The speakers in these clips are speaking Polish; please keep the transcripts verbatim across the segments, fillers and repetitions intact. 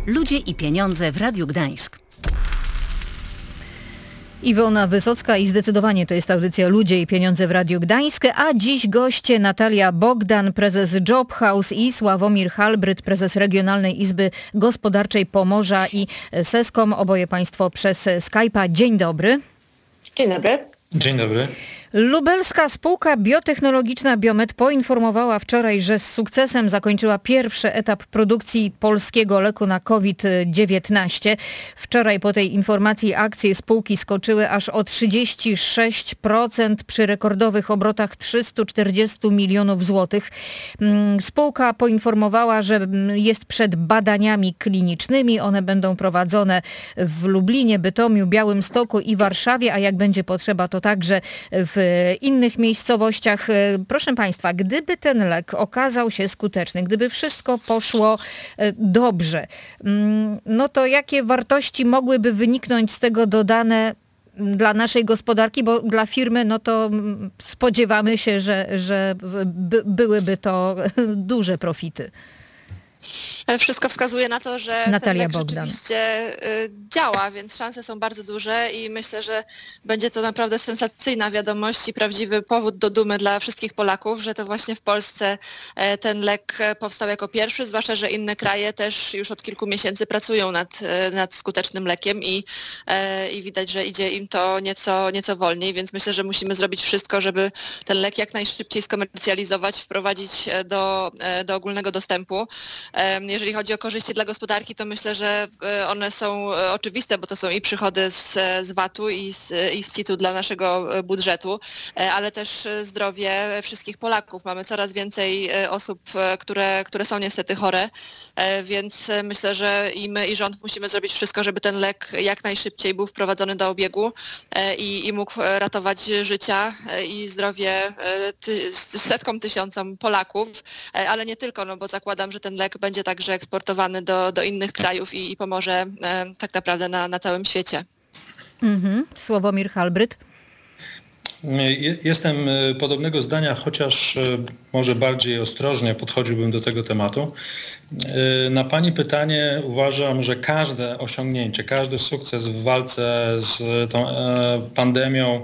Ludzie i pieniądze w Radiu Gdańsk. Iwona Wysocka i zdecydowanie to jest audycja Ludzie i pieniądze w Radiu Gdańsk, a dziś goście Natalia Bogdan, prezes Job House i Sławomir Halbryt, prezes Regionalnej Izby Gospodarczej Pomorza i Seskom. Oboje Państwo przez Skype'a. Dzień dobry. Dzień dobry. Dzień dobry. Lubelska spółka biotechnologiczna Biomet poinformowała wczoraj, że z sukcesem zakończyła pierwszy etap produkcji polskiego leku na kowid dziewiętnaście. Wczoraj po tej informacji akcje spółki skoczyły aż o trzydzieści sześć procent przy rekordowych obrotach trzysta czterdzieści milionów złotych. Spółka poinformowała, że jest przed badaniami klinicznymi. One będą prowadzone w Lublinie, Bytomiu, Białymstoku i Warszawie, a jak będzie potrzeba, to także w w innych miejscowościach. Proszę Państwa, gdyby ten lek okazał się skuteczny, gdyby wszystko poszło dobrze, no to jakie wartości mogłyby wyniknąć z tego dodane dla naszej gospodarki, bo dla firmy no to spodziewamy się, że, że by, byłyby to duże profity. Wszystko wskazuje na to, że Natalia ten lek Bogdan. rzeczywiście działa, więc szanse są bardzo duże i myślę, że będzie to naprawdę sensacyjna wiadomość i prawdziwy powód do dumy dla wszystkich Polaków, że to właśnie w Polsce ten lek powstał jako pierwszy, zwłaszcza, że inne kraje też już od kilku miesięcy pracują nad, nad skutecznym lekiem i, i widać, że idzie im to nieco, nieco wolniej, więc myślę, że musimy zrobić wszystko, żeby ten lek jak najszybciej skomercjalizować, wprowadzić do, do ogólnego dostępu. Jeżeli chodzi o korzyści dla gospodarki, to myślę, że one są oczywiste, bo to są i przychody z, z vatu i z, i z C I T-u dla naszego budżetu, ale też zdrowie wszystkich Polaków. Mamy coraz więcej osób, które, które są niestety chore, więc myślę, że i my, i rząd musimy zrobić wszystko, żeby ten lek jak najszybciej był wprowadzony do obiegu i, i mógł ratować życia i zdrowie ty, setkom tysiącom Polaków, ale nie tylko, no bo zakładam, że ten lek będzie także eksportowany do, do innych krajów i, i pomoże e, tak naprawdę na, na całym świecie. Mhm. Sławomir Halbryt. Jestem podobnego zdania, chociaż może bardziej ostrożnie podchodziłbym do tego tematu. Na Pani pytanie uważam, że każde osiągnięcie, każdy sukces w walce z tą pandemią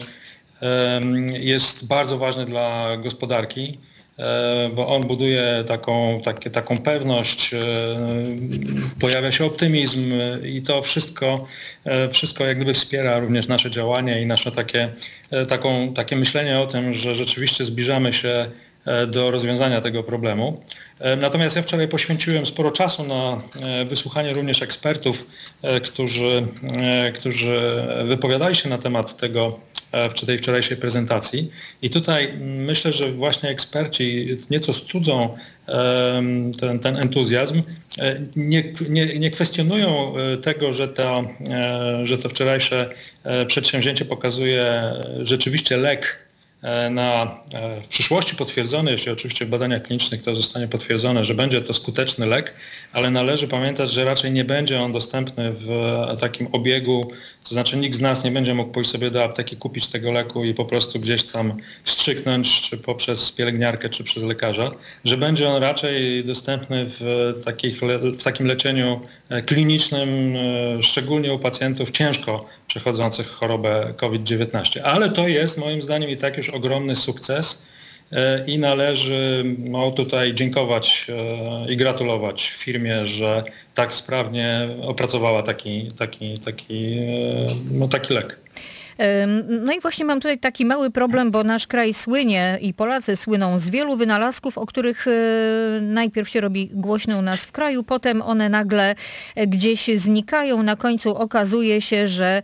jest bardzo ważny dla gospodarki, bo on buduje taką, takie, taką pewność, pojawia się optymizm i to wszystko, wszystko jak gdyby wspiera również nasze działania i nasze takie, taką, takie myślenie o tym, że rzeczywiście zbliżamy się do rozwiązania tego problemu. Natomiast ja wczoraj poświęciłem sporo czasu na wysłuchanie również ekspertów, którzy, którzy wypowiadali się na temat tego, w tej wczorajszej prezentacji. I tutaj myślę, że właśnie eksperci nieco studzą ten, ten entuzjazm, nie, nie, nie kwestionują tego, że to, że to wczorajsze przedsięwzięcie pokazuje rzeczywiście lek na w przyszłości potwierdzony, jeśli oczywiście w badaniach klinicznych to zostanie potwierdzone, że będzie to skuteczny lek, ale należy pamiętać, że raczej nie będzie on dostępny w takim obiegu, to znaczy nikt z nas nie będzie mógł pójść sobie do apteki, kupić tego leku i po prostu gdzieś tam wstrzyknąć, czy poprzez pielęgniarkę, czy przez lekarza, że będzie on raczej dostępny w, takich, w takim leczeniu klinicznym, szczególnie u pacjentów ciężko przechodzących chorobę kowid dziewiętnaście. Ale to jest moim zdaniem i tak już ogromny sukces i należy no, tutaj dziękować i gratulować firmie, że tak sprawnie opracowała taki, taki, taki, no, taki lek. No i właśnie mam tutaj taki mały problem, bo nasz kraj słynie i Polacy słyną z wielu wynalazków, o których najpierw się robi głośno u nas w kraju, potem one nagle gdzieś znikają. Na końcu okazuje się, że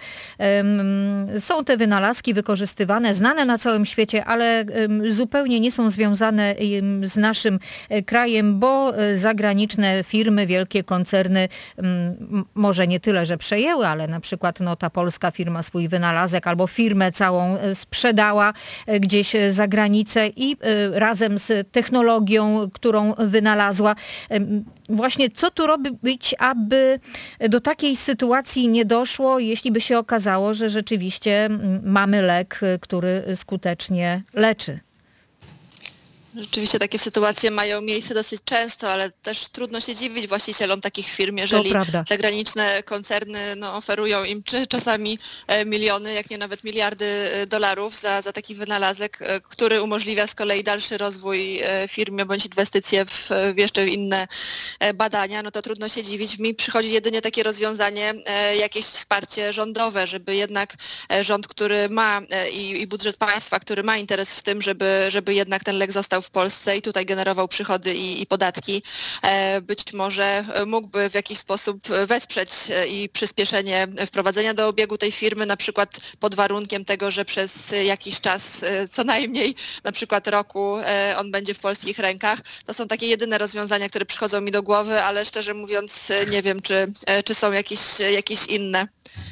są te wynalazki wykorzystywane, znane na całym świecie, ale zupełnie nie są związane z naszym krajem, bo zagraniczne firmy, wielkie koncerny może nie tyle, że przejęły, ale na przykład no, ta polska firma swój wynalazek albo firmę całą sprzedała gdzieś za granicę i razem z technologią, którą wynalazła. Właśnie co tu robić, aby do takiej sytuacji nie doszło, jeśli by się okazało, że rzeczywiście mamy lek, który skutecznie leczy? Rzeczywiście takie sytuacje mają miejsce dosyć często, ale też trudno się dziwić właścicielom takich firm, jeżeli zagraniczne koncerny no, oferują im czy czasami miliony, jak nie nawet miliardy dolarów za, za taki wynalazek, który umożliwia z kolei dalszy rozwój firmy bądź inwestycje w, w jeszcze inne badania, no to trudno się dziwić. Mi przychodzi jedynie takie rozwiązanie, jakieś wsparcie rządowe, żeby jednak rząd, który ma i, i budżet państwa, który ma interes w tym, żeby, żeby jednak ten lek został w Polsce i tutaj generował przychody i, i podatki, być może mógłby w jakiś sposób wesprzeć i przyspieszenie wprowadzenia do obiegu tej firmy, na przykład pod warunkiem tego, że przez jakiś czas, co najmniej na przykład roku, on będzie w polskich rękach. To są takie jedyne rozwiązania, które przychodzą mi do głowy, ale szczerze mówiąc nie wiem, czy, czy są jakieś, jakieś inne.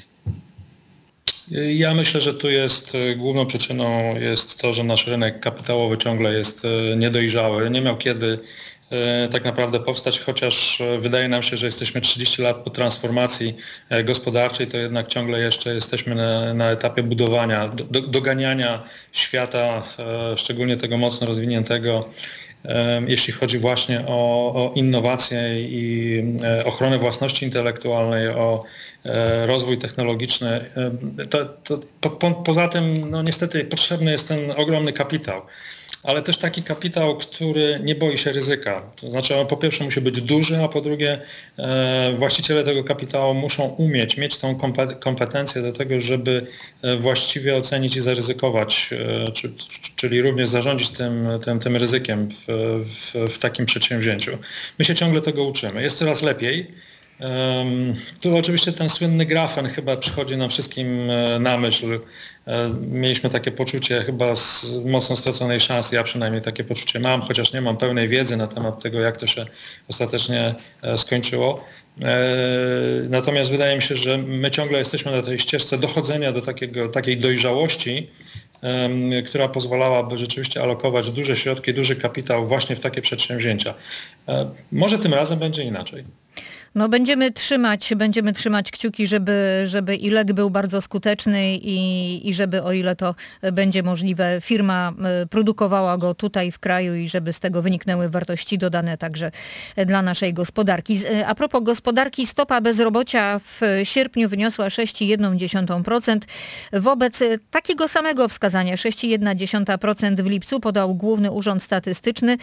Ja myślę, że tu jest główną przyczyną jest to, że nasz rynek kapitałowy ciągle jest niedojrzały. Nie miał kiedy tak naprawdę powstać, chociaż wydaje nam się, że jesteśmy trzydzieści lat po transformacji gospodarczej, to jednak ciągle jeszcze jesteśmy na, na etapie budowania, do, doganiania świata, szczególnie tego mocno rozwiniętego, jeśli chodzi właśnie o, o innowacje i ochronę własności intelektualnej, o rozwój technologiczny. To, to, po, poza tym no niestety potrzebny jest ten ogromny kapitał, ale też taki kapitał, który nie boi się ryzyka. To znaczy on po pierwsze musi być duży, a po drugie e, właściciele tego kapitału muszą umieć, mieć tą kompetencję do tego, żeby właściwie ocenić i zaryzykować, e, czy, czyli również zarządzić tym, tym, tym ryzykiem w, w, w takim przedsięwzięciu. My się ciągle tego uczymy. Jest coraz lepiej. Um, tu oczywiście ten słynny grafen chyba przychodzi nam wszystkim na myśl. Mieliśmy takie poczucie chyba z mocno straconej szansy, ja przynajmniej takie poczucie mam, chociaż nie mam pełnej wiedzy na temat tego, jak to się ostatecznie skończyło. Natomiast wydaje mi się, że my ciągle jesteśmy na tej ścieżce dochodzenia do takiego, takiej dojrzałości, która pozwalałaby rzeczywiście alokować duże środki, duży kapitał właśnie w takie przedsięwzięcia. Może tym razem będzie inaczej. No będziemy trzymać, będziemy trzymać kciuki, żeby, żeby i lek był bardzo skuteczny i, i żeby, o ile to będzie możliwe, firma produkowała go tutaj w kraju i żeby z tego wyniknęły wartości dodane także dla naszej gospodarki. A propos gospodarki, stopa bezrobocia w sierpniu wyniosła sześć przecinek jeden procent wobec takiego samego wskazania sześć przecinek jeden procent w lipcu podał Główny Urząd Statystyczny.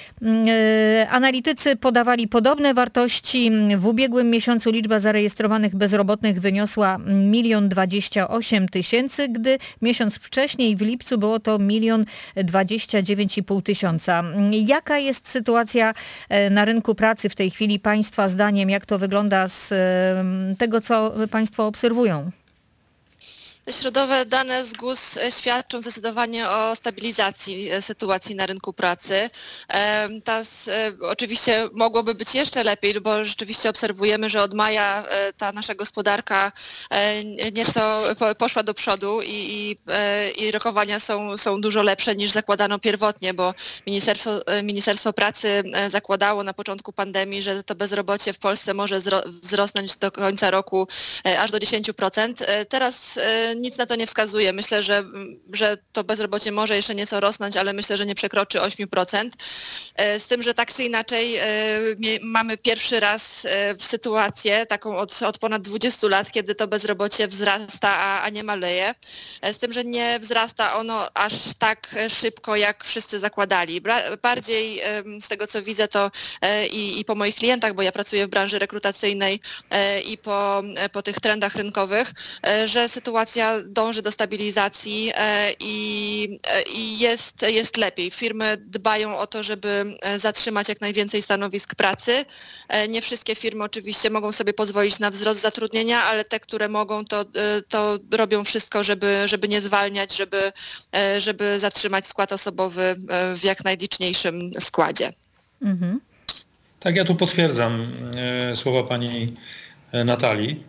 Analitycy podawali podobne wartości. W ubiegłym miesiącu liczba zarejestrowanych bezrobotnych wyniosła milion dwadzieścia osiem tysięcy, gdy miesiąc wcześniej w lipcu było to milion dwadzieścia dziewięć i pół tysiąca. Jaka jest sytuacja na rynku pracy w tej chwili Państwa zdaniem? Jak to wygląda z tego, co Państwo obserwują? Te środowe dane z G U S świadczą zdecydowanie o stabilizacji sytuacji na rynku pracy. Ta, oczywiście mogłoby być jeszcze lepiej, bo rzeczywiście obserwujemy, że od maja ta nasza gospodarka nieco poszła do przodu i, i, i rokowania są, są dużo lepsze niż zakładano pierwotnie, bo Ministerstwo, Ministerstwo Pracy zakładało na początku pandemii, że to bezrobocie w Polsce może wzrosnąć do końca roku aż do dziesięć procent. Teraz nic na to nie wskazuje. Myślę, że, że to bezrobocie może jeszcze nieco rosnąć, ale myślę, że nie przekroczy osiem procent. Z tym, że tak czy inaczej mamy pierwszy raz w sytuację taką od, od ponad dwudziestu lat, kiedy to bezrobocie wzrasta, a, a nie maleje. Z tym, że nie wzrasta ono aż tak szybko, jak wszyscy zakładali. Bardziej z tego, co widzę, to i, i po moich klientach, bo ja pracuję w branży rekrutacyjnej i po, po tych trendach rynkowych, że sytuacja dąży do stabilizacji i, i jest, jest lepiej. Firmy dbają o to, żeby zatrzymać jak najwięcej stanowisk pracy. Nie wszystkie firmy oczywiście mogą sobie pozwolić na wzrost zatrudnienia, ale te, które mogą, to, to robią wszystko, żeby, żeby nie zwalniać, żeby, żeby zatrzymać skład osobowy w jak najliczniejszym składzie. Mhm. Tak, ja tu potwierdzam słowa pani Natalii.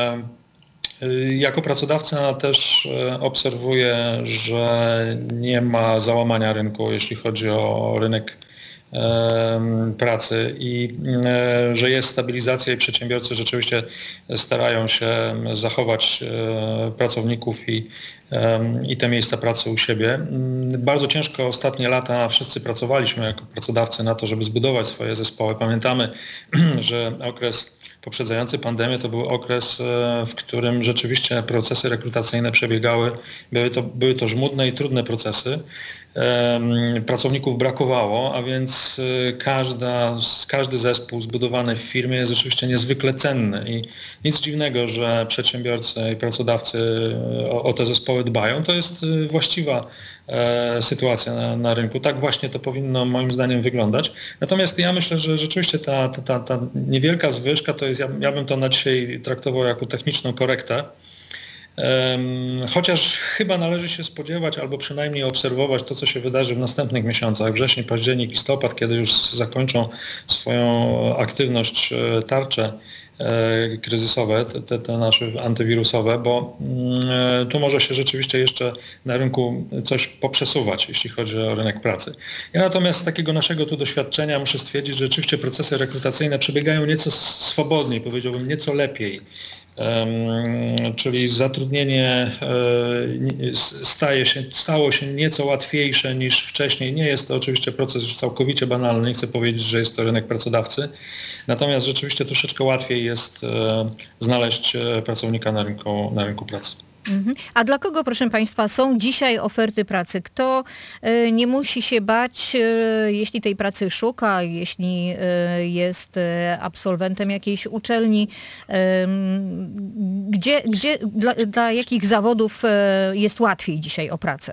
Jako pracodawca też obserwuję, że nie ma załamania rynku, jeśli chodzi o rynek pracy i że jest stabilizacja i przedsiębiorcy rzeczywiście starają się zachować pracowników i, i te miejsca pracy u siebie. Bardzo ciężko ostatnie lata wszyscy pracowaliśmy jako pracodawcy na to, żeby zbudować swoje zespoły. Pamiętamy, że okres poprzedzający pandemię to był okres, w którym rzeczywiście procesy rekrutacyjne przebiegały. Były to, były to żmudne i trudne procesy. Pracowników brakowało, a więc każda, każdy zespół zbudowany w firmie jest rzeczywiście niezwykle cenny i nic dziwnego, że przedsiębiorcy i pracodawcy o, o te zespoły dbają. To jest właściwa e, sytuacja na, na rynku. Tak właśnie to powinno moim zdaniem wyglądać. Natomiast ja myślę, że rzeczywiście ta, ta, ta, ta niewielka zwyżka to jest, ja, ja bym to na dzisiaj traktował jako techniczną korektę. Chociaż chyba należy się spodziewać albo przynajmniej obserwować to, co się wydarzy w następnych miesiącach, wrzesień, październik, listopad, kiedy już zakończą swoją aktywność tarcze kryzysowe, te, te nasze antywirusowe, bo tu może się rzeczywiście jeszcze na rynku coś poprzesuwać, jeśli chodzi o rynek pracy. Ja natomiast z takiego naszego tu doświadczenia muszę stwierdzić, że rzeczywiście procesy rekrutacyjne przebiegają nieco swobodniej, powiedziałbym nieco lepiej. Um, czyli zatrudnienie e, staje się, stało się nieco łatwiejsze niż wcześniej. Nie jest to oczywiście proces już całkowicie banalny, nie chcę powiedzieć, że jest to rynek pracodawcy, natomiast rzeczywiście troszeczkę łatwiej jest e, znaleźć pracownika na rynku, na rynku pracy. A dla kogo, proszę Państwa, są dzisiaj oferty pracy? Kto y, nie musi się bać, y, jeśli tej pracy szuka, jeśli y, jest y, absolwentem jakiejś uczelni? Y, gdzie, gdzie, dla, dla jakich zawodów y, jest łatwiej dzisiaj o pracę?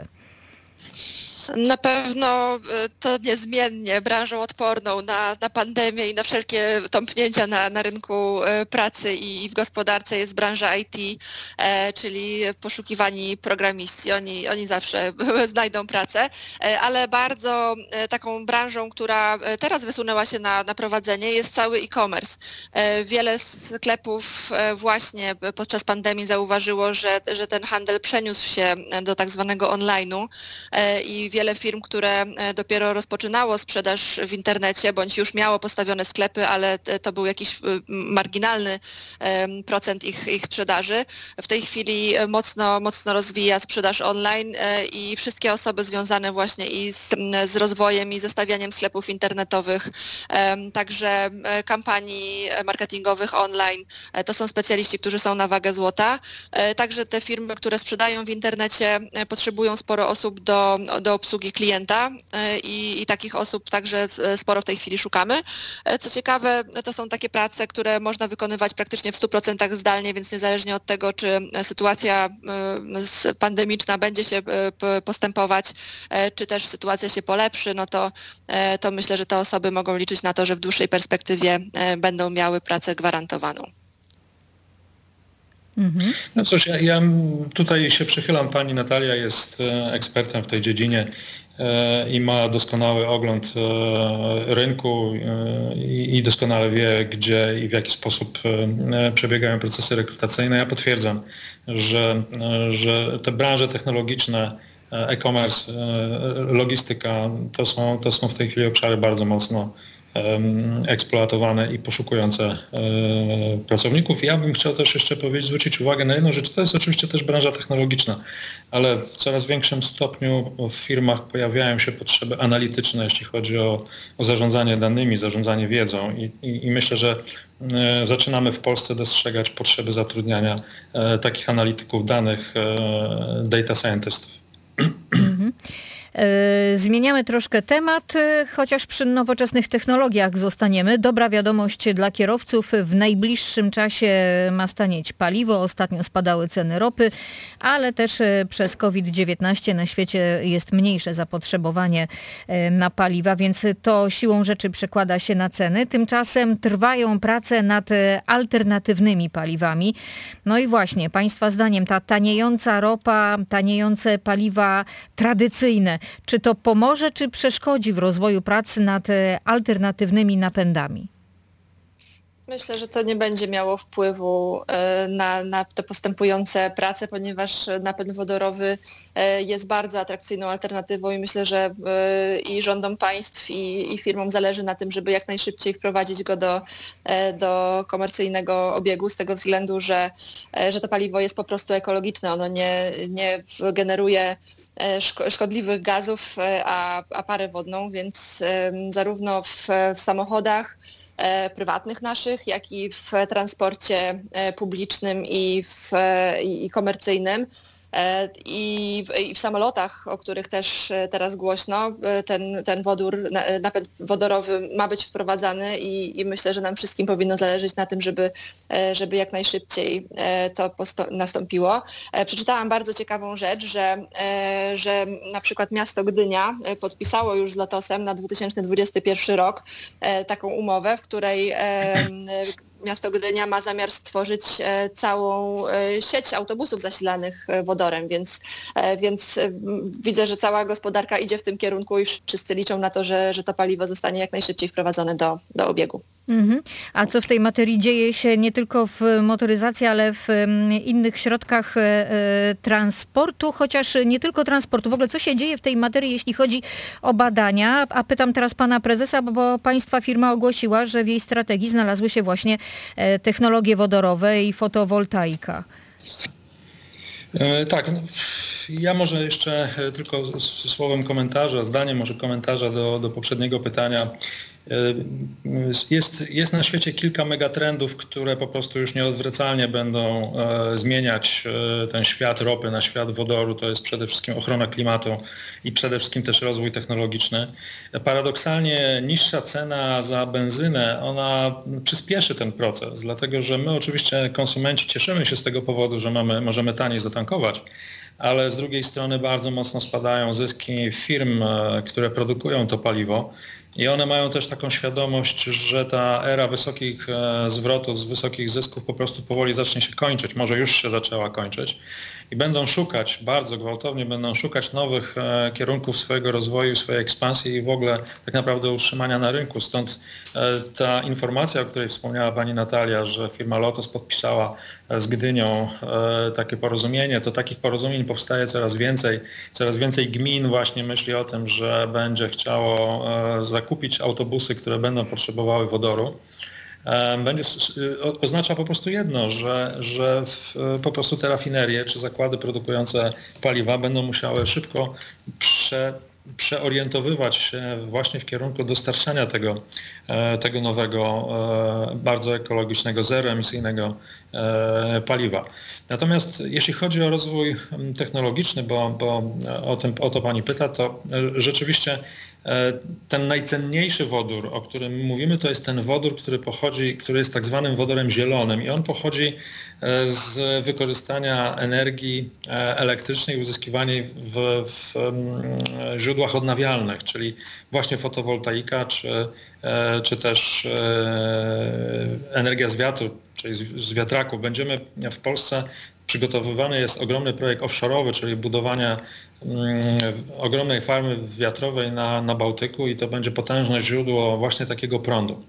Na pewno to niezmiennie branżą odporną na, na pandemię i na wszelkie tąpnięcia na, na rynku pracy i w gospodarce jest branża I T, e, czyli poszukiwani programiści. Oni, oni zawsze znajdą pracę, e, ale bardzo e, taką branżą, która teraz wysunęła się na, na prowadzenie, jest cały e-commerce. E, wiele sklepów e, właśnie podczas pandemii zauważyło, że, że ten handel przeniósł się do tak zwanego online'u e, i wiele firm, które dopiero rozpoczynało sprzedaż w internecie, bądź już miało postawione sklepy, ale to był jakiś marginalny procent ich, ich sprzedaży. W tej chwili mocno, mocno rozwija sprzedaż online i wszystkie osoby związane właśnie i z, z rozwojem i zestawianiem sklepów internetowych, także kampanii marketingowych online, to są specjaliści, którzy są na wagę złota. Także te firmy, które sprzedają w internecie, potrzebują sporo osób do, do obsługi klienta i, i takich osób także sporo w tej chwili szukamy. Co ciekawe, to są takie prace, które można wykonywać praktycznie w stu procentach zdalnie, więc niezależnie od tego, czy sytuacja pandemiczna będzie się postępować, czy też sytuacja się polepszy, no to, to myślę, że te osoby mogą liczyć na to, że w dłuższej perspektywie będą miały pracę gwarantowaną. Mhm. No cóż, ja, ja tutaj się przychylam. Pani Natalia jest ekspertem w tej dziedzinie i ma doskonały ogląd rynku i doskonale wie, gdzie i w jaki sposób przebiegają procesy rekrutacyjne. Ja potwierdzam, że, że te branże technologiczne, e-commerce, logistyka, to są, to są w tej chwili obszary bardzo mocno eksploatowane i poszukujące pracowników. Ja bym chciał też jeszcze powiedzieć, zwrócić uwagę na jedną rzecz. To jest oczywiście też branża technologiczna, ale w coraz większym stopniu w firmach pojawiają się potrzeby analityczne, jeśli chodzi o, o zarządzanie danymi, zarządzanie wiedzą i, i, i myślę, że zaczynamy w Polsce dostrzegać potrzeby zatrudniania takich analityków danych, data scientistów. Mhm. Zmieniamy troszkę temat, chociaż przy nowoczesnych technologiach zostaniemy. Dobra wiadomość dla kierowców. W najbliższym czasie ma stanieć paliwo. Ostatnio spadały ceny ropy, ale też przez kowid dziewiętnaście na świecie jest mniejsze zapotrzebowanie na paliwa, więc to siłą rzeczy przekłada się na ceny. Tymczasem trwają prace nad alternatywnymi paliwami. No i właśnie, Państwa zdaniem ta taniejąca ropa, taniejące paliwa tradycyjne, czy to pomoże, czy przeszkodzi w rozwoju pracy nad alternatywnymi napędami? Myślę, że to nie będzie miało wpływu na, na te postępujące prace, ponieważ napęd wodorowy jest bardzo atrakcyjną alternatywą i myślę, że i rządom państw, i, i firmom zależy na tym, żeby jak najszybciej wprowadzić go do, do komercyjnego obiegu, z tego względu, że, że to paliwo jest po prostu ekologiczne. Ono nie, nie generuje szkodliwych gazów, a, a parę wodną, więc zarówno w, w samochodach prywatnych naszych, jak i w transporcie publicznym i, w, i komercyjnym. I w, I w samolotach, o których też teraz głośno, ten, ten wodór, napęd wodorowy ma być wprowadzany i, i myślę, że nam wszystkim powinno zależeć na tym, żeby, żeby jak najszybciej to posto- nastąpiło. Przeczytałam bardzo ciekawą rzecz, że, że na przykład miasto Gdynia podpisało już z Lotosem na dwa tysiące dwudziesty pierwszy rok taką umowę, w której miasto Gdynia ma zamiar stworzyć całą sieć autobusów zasilanych wodorem, więc, więc widzę, że cała gospodarka idzie w tym kierunku i wszyscy liczą na to, że, że to paliwo zostanie jak najszybciej wprowadzone do, do obiegu. Mhm. A co w tej materii dzieje się nie tylko w motoryzacji, ale w innych środkach e, transportu, chociaż nie tylko transportu. W ogóle co się dzieje w tej materii, jeśli chodzi o badania? A pytam teraz pana prezesa, bo państwa firma ogłosiła, że w jej strategii znalazły się właśnie e, technologie wodorowe i fotowoltaika. E, tak, no, ja może jeszcze tylko słowem komentarza, zdaniem może komentarza do, do poprzedniego pytania. Jest, jest na świecie kilka megatrendów, które po prostu już nieodwracalnie będą e, zmieniać e, ten świat ropy na świat wodoru. To jest przede wszystkim ochrona klimatu i przede wszystkim też rozwój technologiczny. Paradoksalnie niższa cena za benzynę, ona przyspieszy ten proces, dlatego że my oczywiście konsumenci cieszymy się z tego powodu, że mamy, możemy taniej zatankować, ale z drugiej strony bardzo mocno spadają zyski firm, e, które produkują to paliwo. I one mają też taką świadomość, że ta era wysokich e, zwrotów, z wysokich zysków po prostu powoli zacznie się kończyć, może już się zaczęła kończyć i będą szukać, bardzo gwałtownie będą szukać nowych e, kierunków swojego rozwoju, swojej ekspansji i w ogóle tak naprawdę utrzymania na rynku. Stąd e, ta informacja, o której wspomniała pani Natalia, że firma Lotos podpisała z Gdynią e, takie porozumienie, to takich porozumień powstaje coraz więcej. Coraz więcej gmin właśnie myśli o tym, że będzie chciało e, zakupić autobusy, które będą potrzebowały wodoru. E, będzie, o, oznacza po prostu jedno, że, że w, po prostu te rafinerie czy zakłady produkujące paliwa będą musiały szybko prze przeorientowywać się właśnie w kierunku dostarczania tego, tego nowego, bardzo ekologicznego, zeroemisyjnego paliwa. Natomiast jeśli chodzi o rozwój technologiczny, bo, bo o, tym, o to pani pyta, to rzeczywiście ten najcenniejszy wodór, o którym mówimy, to jest ten wodór, który pochodzi, który jest tak zwanym wodorem zielonym i on pochodzi z wykorzystania energii elektrycznej uzyskiwanej w, w źródłach odnawialnych, czyli właśnie fotowoltaika, czy, czy też energia z wiatru, czyli z, z wiatraków. Będziemy w Polsce, przygotowywany jest ogromny projekt offshore'owy, czyli budowania mm, ogromnej farmy wiatrowej na, na Bałtyku i to będzie potężne źródło właśnie takiego prądu.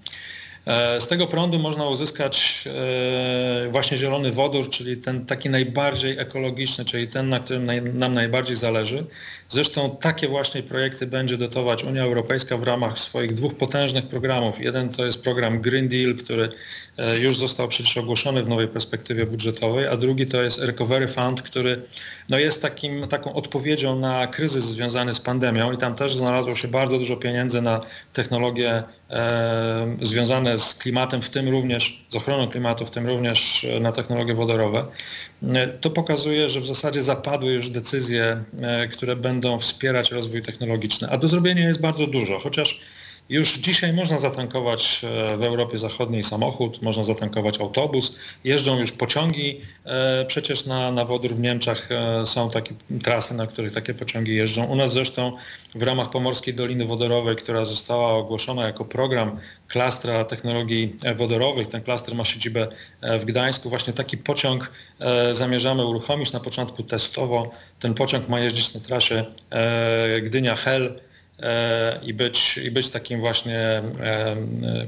Z tego prądu można uzyskać właśnie zielony wodór, czyli ten taki najbardziej ekologiczny, czyli ten, na którym naj, nam najbardziej zależy. Zresztą takie właśnie projekty będzie dotować Unia Europejska w ramach swoich dwóch potężnych programów. Jeden to jest program Green Deal, który już został przecież ogłoszony w nowej perspektywie budżetowej, a drugi to jest Recovery Fund, który no jest takim, taką odpowiedzią na kryzys związany z pandemią i tam też znalazło się bardzo dużo pieniędzy na technologie e, związane z klimatem, w tym również z ochroną klimatu, w tym również na technologie wodorowe. To pokazuje, że w zasadzie zapadły już decyzje, e, które będą wspierać rozwój technologiczny, a do zrobienia jest bardzo dużo, chociaż już dzisiaj można zatankować w Europie Zachodniej samochód, można zatankować autobus, jeżdżą już pociągi, przecież na, na wodór w Niemczech są takie trasy, na których takie pociągi jeżdżą. U nas zresztą w ramach Pomorskiej Doliny Wodorowej, która została ogłoszona jako program klastra technologii wodorowych, ten klaster ma siedzibę w Gdańsku, właśnie taki pociąg zamierzamy uruchomić na początku testowo. Ten pociąg ma jeździć na trasie Gdynia-Hel, I być, i być takim właśnie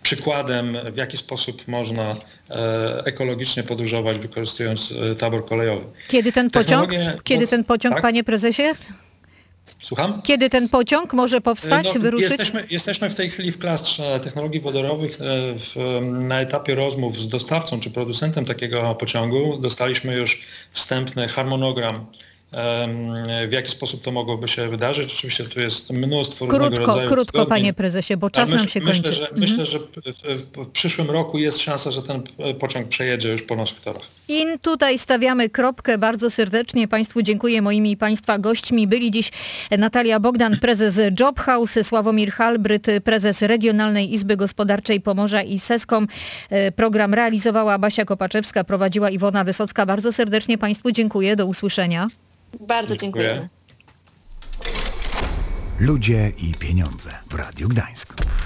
przykładem, w jaki sposób można ekologicznie podróżować, wykorzystując tabor kolejowy. Kiedy ten pociąg, Kiedy ten pociąg, tak? panie prezesie? Słucham? Kiedy ten pociąg może powstać, no, wyruszyć? Jesteśmy, jesteśmy w tej chwili w klastrze technologii wodorowych w, na etapie rozmów z dostawcą czy producentem takiego pociągu. Dostaliśmy już wstępny harmonogram, w jaki sposób to mogłoby się wydarzyć. Oczywiście tu jest mnóstwo krótko, różnego rodzaju Krótko, uzgodnień. panie prezesie, bo czas myśl, nam się myślę, kończy. Że, mhm. Myślę, że w, w przyszłym roku jest szansa, że ten pociąg przejedzie już po naszych torach. I tutaj stawiamy kropkę. Bardzo serdecznie Państwu dziękuję. Moimi i Państwa gośćmi byli dziś Natalia Bogdan, prezes Job House, Sławomir Halbryt, prezes Regionalnej Izby Gospodarczej Pomorza i Seskom. Program realizowała Basia Kopaczewska, prowadziła Iwona Wysocka. Bardzo serdecznie Państwu dziękuję. Do usłyszenia. Bardzo dziękujemy. Ludzie i pieniądze w Radiu Gdańsk.